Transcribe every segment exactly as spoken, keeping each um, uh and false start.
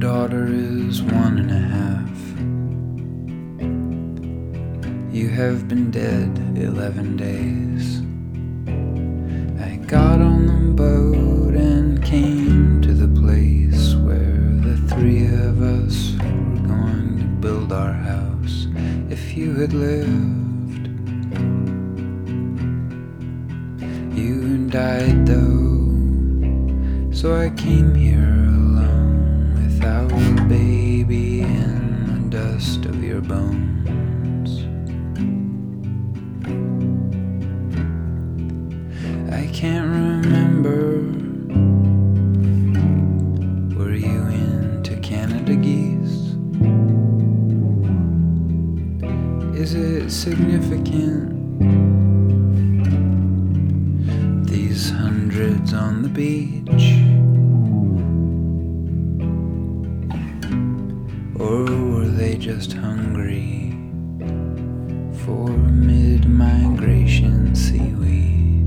daughter is one and a half. You have been dead eleven days. I got on the boat and came to the place where the three of us were going to build our house. If you had lived, you died though, so I came here alone without a baby in the dust of your bones. I can't remember. Were you into Canada geese? Is it significant, these hundreds on the beach? Or were they just hungry for mid-migration seaweed?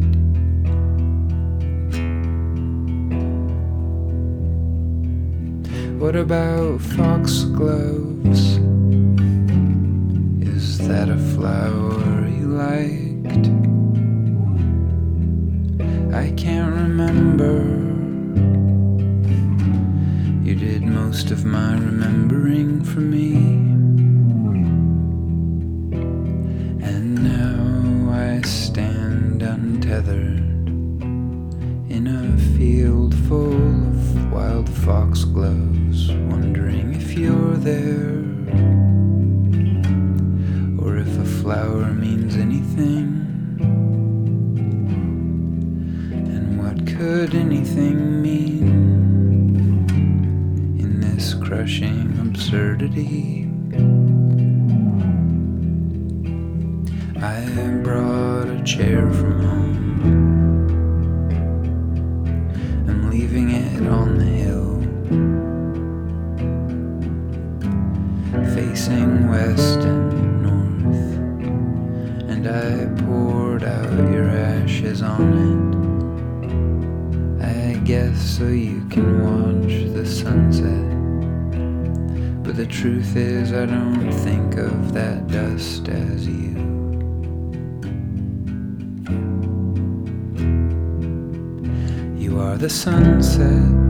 What about foxgloves? Is that a flower you liked? I can't remember. You did most of my remembering for me. And now I stand untethered in a field full of wild foxgloves, wondering if you're there, or if a flower means anything. And what could anything mean in this crushing absurdity? I brought a chair from home. I'm leaving it on the hill, facing west and north, and I poured out your ashes on it, I guess so you can watch the sunset. But the truth is I don't think of that dust as you. You are the sunset,